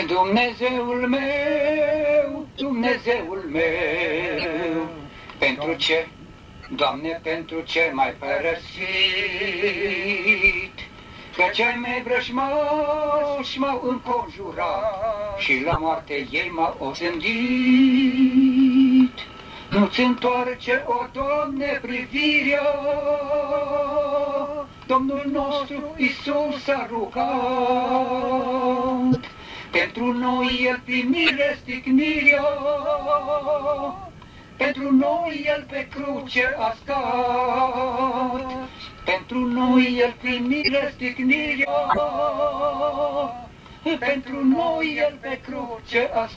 Dumnezeul meu, Dumnezeul meu, pentru ce, Doamne, pentru ce m-ai părăsit? Că cei mei vrăjmași m-au înconjurat și la moarte ei m-au osândit. Nu-ți întoarce, o Doamne, privirea, Domnul nostru Iisus s-a rugat. Pentru noi El primire sticnirea, pentru noi El pe cruce a stat. Pentru noi El primire sticnirea, pentru noi El pe cruce a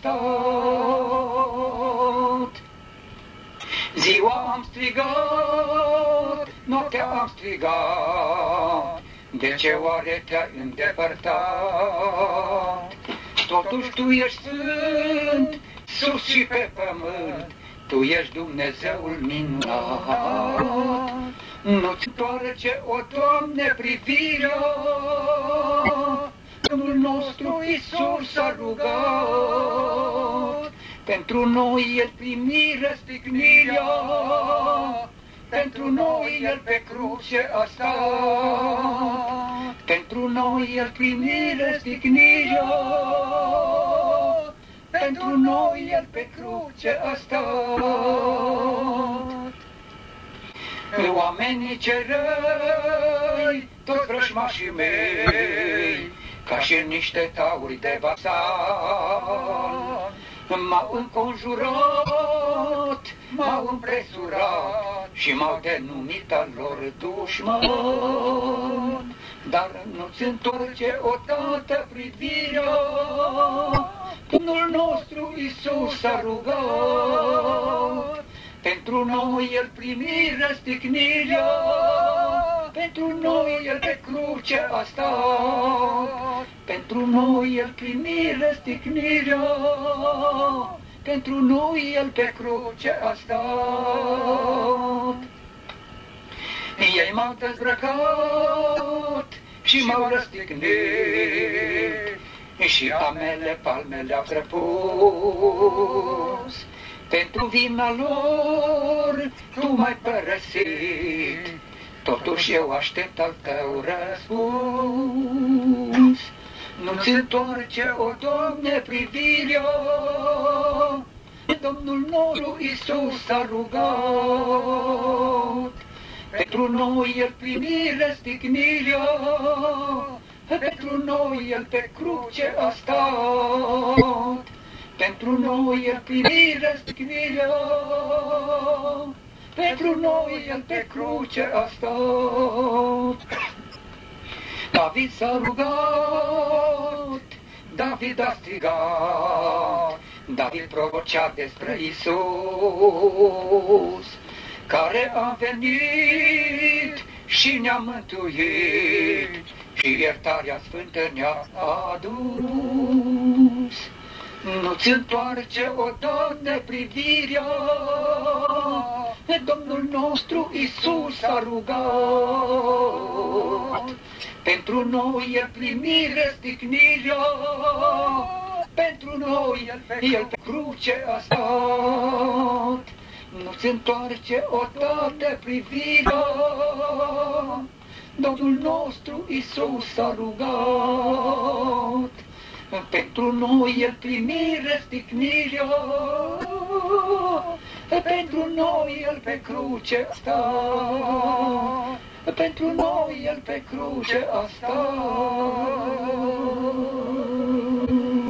stat. Ziua am strigat, noaptea am strigat, de ce oare te-ai îndepărtat? Totuși Tu ești sfânt, sus și pe pământ, Tu ești Dumnezeul minunat. Nu-ți întoarce, o Doamne, privirea, Domnul nostru Iisus s-a rugat. Pentru noi El primire sticnirea, pentru noi El pe cruce a stat. Pentru noi El primire sticnirea, pentru noi El pe cruce a stat. Oamenii cei răi, toți vrăjmașii mei, ca și niște tauri de basal, m-au înconjurat, m-au împresurat și m-au denumit al lor dușman. Dar nu-ți întoarce odată privirea, Domnul nostru Iisus s-a rugat. Pentru noi El primire sticnirea, pentru noi El pe cruce a stat. Pentru noi El primire sticnirea, pentru noi El pe cruce a stat. Ei m-au dezbrăcat și m-au răstignit și amele palmele au trăpus. Pentru vina lor Tu m-ai părăsit, totuși eu aștept al Tău răspuns. Nu-ți întoarce, o Doamne, privirea, Domnul nostru Iisus s-a rugat. Pentru noi El primire sticnirea, pentru noi El pe cruce a stat. Pentru noi El primire sticnirea, pentru noi El pe cruce a stat. David s-a rugat, David a strigat, David prorocea despre Iisus, care a venit și ne-a mântuit și iertarea sfântă ne-a adus. Nu-ți întoarce, o Doamne, privirea, Domnul nostru Iisus s-a rugat. Pentru noi El primire sticnirea, pentru noi El pe cruce a stat. Nu-ți întoarce odată privirea, Domnul nostru Iisus s-a rugat. Pentru noi El primire sticnirea, pentru noi El pe cruce a stat. Pentru noi El pe cruce a stat.